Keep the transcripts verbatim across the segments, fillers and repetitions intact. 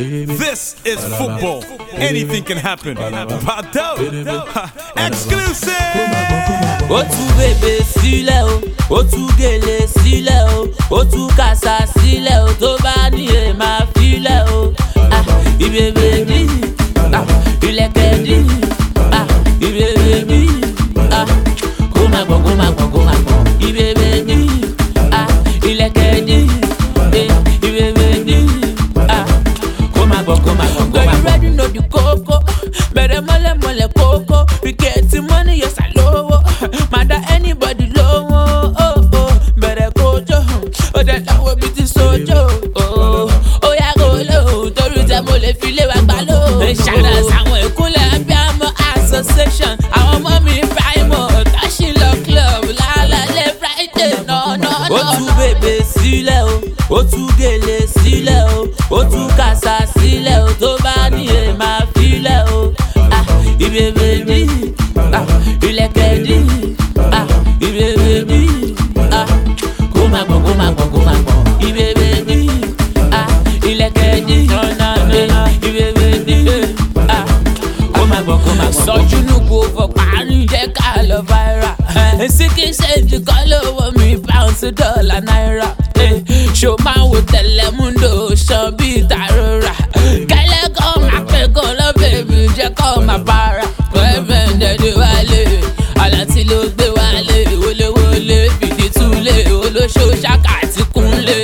This is football. Anything can happen. Pado, exclusive. Ó tú bèbè sílẹ̀ o, ó tú gèlè sílẹ̀ o, ó tú kàsà sílẹ̀ o, tó bá ní ẹ máa filẹ̀ o. Ah, ìbèbè bí, ah, ìlẹ̀kẹ̀ bí, ah, ìbèbè bí, ah, kó má gbọ̀n, kó má gbọ̀n, kó má gbọ̀n. Ìbèbè bí, ah, ìlẹ̀kẹ̀ bí, eh, ìbèbè bí, ah, kó má gbọ̀n, kó má gbọ̀n, kó má gbọ̀n. Girl, you ready know the coco, bẹ̀rẹ̀ mọ́lẹ̀ mọ́lẹ̀ coco, we getting money, yes I lówó. Mada anybody lowo, oh oh, better kojo, oh that that will be the sojo, oh oh ya go low, torí tẹ mo lè fi lé wa gbà ló. Shout out sáwọn ìkúnlẹ̀ abiyamọ association, àwọn ọmọ mi primo, Tashin love club, lálálẹ́ Friday, no no no. Ó tú bèbè sílẹ̀ o, ó tú gèlè sílẹ̀ o, ó tú kàsà sílẹ̀ o, tó bá ní ẹ máa filẹ̀ o. Ah, ìbèbè bí, ah, ìlẹ̀kẹ̀ bí. Ah, ìbèbè bí, ah, kó má gbọ̀n, kó má gbọ̀n, kó má gbọ̀n. Ìbèbè bí, ah, ìlẹ̀kẹ̀ bí, ìbèbè bí, ah, kó má gbọ̀n, kó má gbọ̀n. Sọ́jú nù kó fọ parí jẹ́ ká lọ viral. Èsì kì í ṣe ti kọ́ lówó mi pounds dọ́là náírà. Ṣo máa wo Telemundo ṣan bí ìtàrọ̀rà. Kẹ́lẹ́ kọ́ máa pẹ́ kọ́ lọ́bẹ̀ mi jẹ́ kọ́ máa bára. Wẹ́ẹ̀bẹ̀ ń dẹ́dẹ́ wálé. Àlàtí ló gbé wálé, wọléwọlé, fìdí túlé, olóṣó ṣáká ti kúnlé.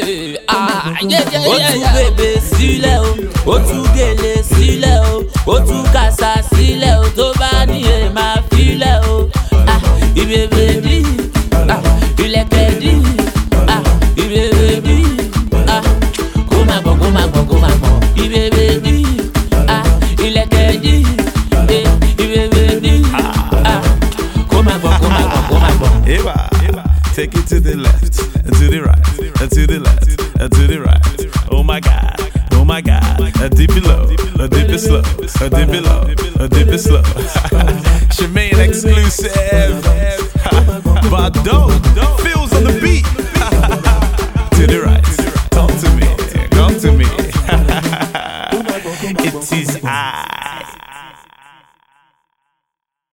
Ó tú bèbè sílẹ̀ o, ó tú gèlè sílẹ̀ o, ó tú kàsà sílẹ̀ o, tó bá ní ẹ máa filẹ̀ o. Ah, ìbèbè bí, ah, ìlẹ̀kẹ̀ bí, ah, ìbèbè bí, ah, kó má gbọ̀n, kó má gbọ̀n, kó má gbọ̀n. Ìbèbè bí, ah, ìlẹ̀kẹ̀ bí, eh, ìbèbè bí, ah. Eva, take it to the left, and to the right, and to the left, and to the right. Oh my God, oh my God. A dip it low, a dip it slow, a dip it low, a dip it slow.